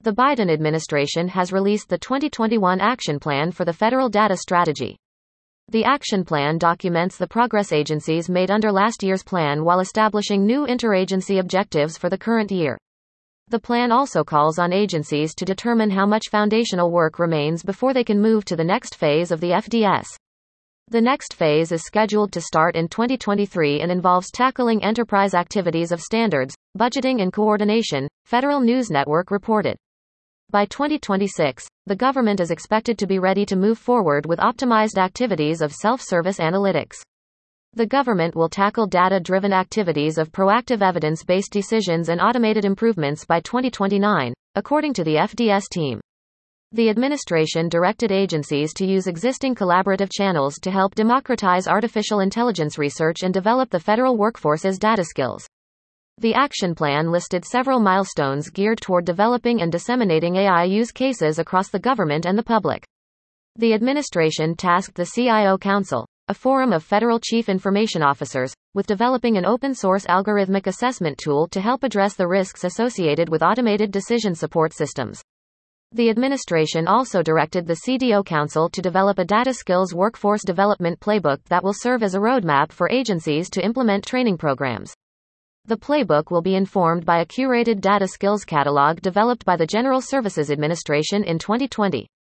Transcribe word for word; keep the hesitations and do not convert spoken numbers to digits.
The Biden administration has released the twenty twenty-one Action Plan for the Federal Data Strategy. The action plan documents the progress agencies made under last year's plan while establishing new interagency objectives for the current year. The plan also calls on agencies to determine how much foundational work remains before they can move to the next phase of the F D S. The next phase is scheduled to start in twenty twenty-three and involves tackling enterprise activities of standards, budgeting and coordination, Federal News Network reported. By twenty twenty-six, the government is expected to be ready to move forward with optimized activities of self-service analytics. The government will tackle data-driven activities of proactive evidence-based decisions and automated improvements by twenty twenty-nine, according to the F D S team. The administration directed agencies to use existing collaborative channels to help democratize artificial intelligence research and develop the federal workforce's data skills. The action plan listed several milestones geared toward developing and disseminating A I use cases across the government and the public. The administration tasked the C I O Council, a forum of federal chief information officers, with developing an open-source algorithmic assessment tool to help address the risks associated with automated decision support systems. The administration also directed the C D O Council to develop a data skills workforce development playbook that will serve as a roadmap for agencies to implement training programs. The playbook will be informed by a curated data skills catalog developed by the General Services Administration in twenty twenty.